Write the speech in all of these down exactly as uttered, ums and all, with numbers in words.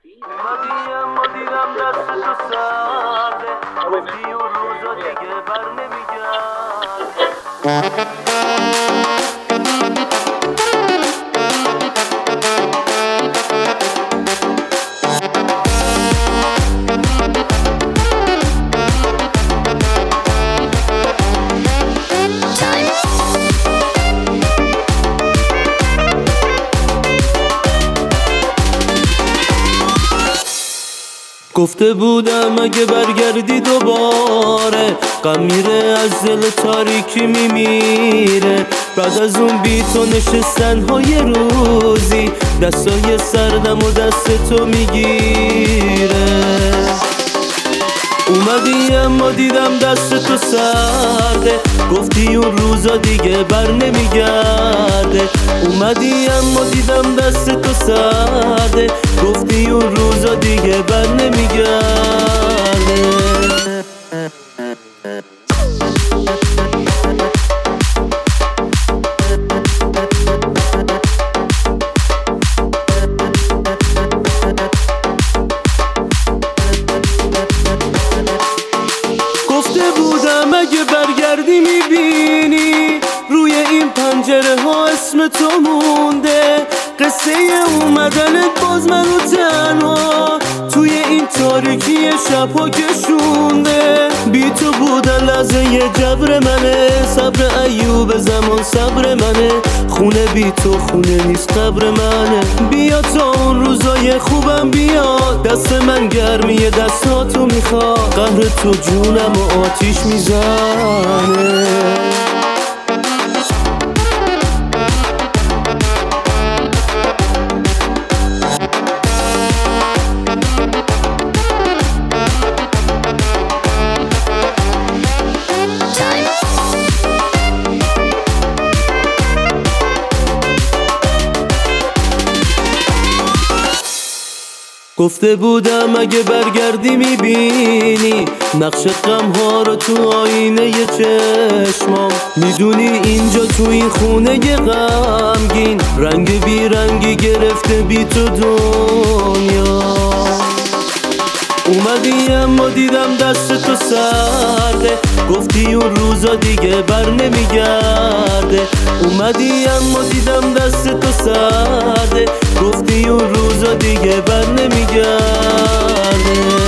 اومدی اما دیدم دست تو سرده، گفتی اون روزا دیگه بر نمیگرد. گفته بودم اگه برگردی دوباره غم میره از دل تاریکی میمیره. بعد از اون بی تو نشستن های روزی دستای سردم و دست تو میگیره. اومدی اما دیدم دست تو سرده، گفتی اون روزا دیگه بر نمیگرده. اومدی اما دیدم دست تو سرده، گفتی اون روزا دیگه بر نمیگرده. بودم اگه برگردی میبینی روی این پنجره ها اسم تو مونده. قصه اومدنت باز منو تنها توی این تاریکی شبها کشونده. بی تو بودن لحظه یه جبر منه، صبر ایوب زمان صبر منه. خونه بی تو خونه نیست قبر منه. بیا تا اون روزای خوبم بیاد، دست من گرمیه دستاتو میخواد. قهر تو جونم و آتیش میزنه. گفته بودم اگه برگردی میبینی نقش غم ها رو تو آینه ی چشمام. میدونی اینجا تو این خونه ی غمگین رنگ بی رنگی گرفته بی تو دنیا. اومدی اما دیدم دست تو سرده، گفتی اون روزا دیگه بر نمیگرده. اومدی اما دیدم دست تو سرده، گفتی اون روزا دیگه بر نمیگرده.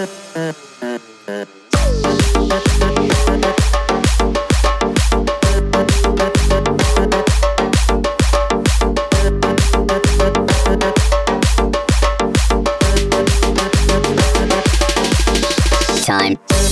Time.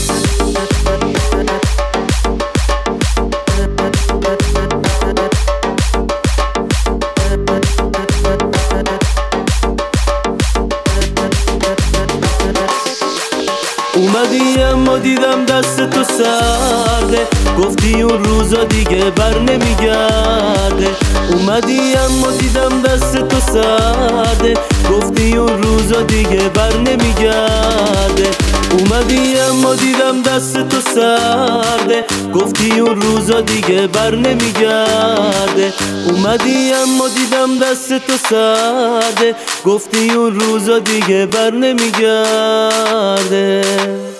اومدی اما دیدم دست تو سرده، گفتی اون روزا دیگه بر نمیگرده. اومدی اما دیدم دست تو سرده، گفتی اون روزا دیگه بر نمیگرده. اومدی اما دیدم دست تو سرده، گفتی اون روزا دیگه بر نمیگرده. اومدی اما دیدم دست تو سرده، گفتی اون روزا دیگه بر نمیگرده.